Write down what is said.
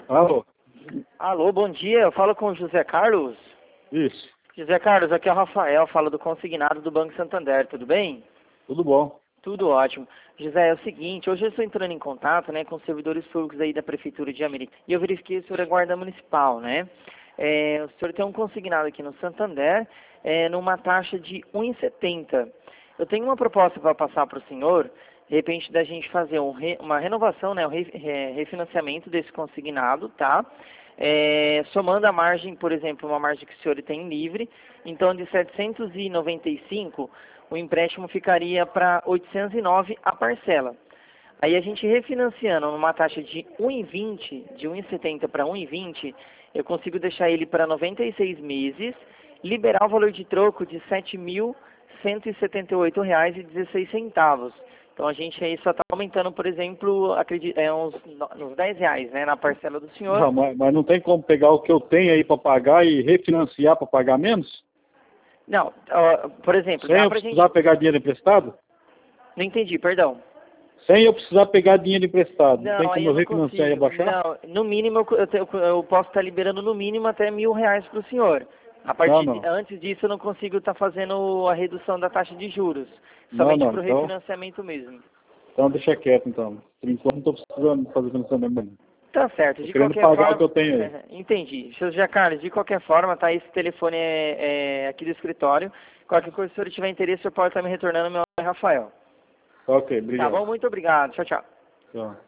Alô? Alô, bom dia. Eu falo com o José Carlos. Isso. José Carlos, aqui é o Rafael, falo do consignado do Banco Santander, tudo bem? Tudo bom? Tudo ótimo. José, é o seguinte, hoje eu estou entrando em contato, né, com os servidores públicos aí da Prefeitura de Americana e eu verifiquei que o senhor é guarda municipal, né? O senhor tem um consignado aqui no Santander, numa taxa de 1,70. Eu tenho uma proposta para passar para o senhor, de repente da gente fazer uma renovação, né, refinanciamento desse consignado, tá? Somando a margem, por exemplo, uma margem que o senhor tem livre, então de 795, o empréstimo ficaria para 809 a parcela. Aí a gente refinanciando numa taxa de 1,20, de 1,70 para 1,20, eu consigo deixar ele para 96 meses, liberar o valor de troco de R$ 7.178,16. Então a gente aí só está aumentando, por exemplo, uns R$ 10, né, na parcela do senhor. Não, mas não tem como pegar o que eu tenho aí para pagar e refinanciar para pagar menos? Não, por exemplo, Sem dá eu pra gente... precisar pegar dinheiro emprestado? Não entendi, perdão. Sem eu precisar pegar dinheiro emprestado. Não tem Não, aí como eu eu não refinanciar e consigo. abaixar? Não, no mínimo eu posso estar liberando no mínimo até R$ 1.000 para o senhor. Não. Antes disso eu não consigo estar fazendo a redução da taxa de juros. Não, Somente não. para o refinanciamento mesmo. Então deixa quieto então. Por enquanto não estou precisando fazer financiamento. Tá certo, Estou de querendo qualquer pagar o forma... que eu tenho aí. Entendi. Seu José Carlos, de qualquer forma, tá? Esse telefone aqui do escritório. Qualquer coisa, se o senhor tiver interesse, o senhor pode estar me retornando. Meu nome é Rafael. Ok, Tá obrigado. bom? Muito obrigado. Tchau, tchau. Tchau.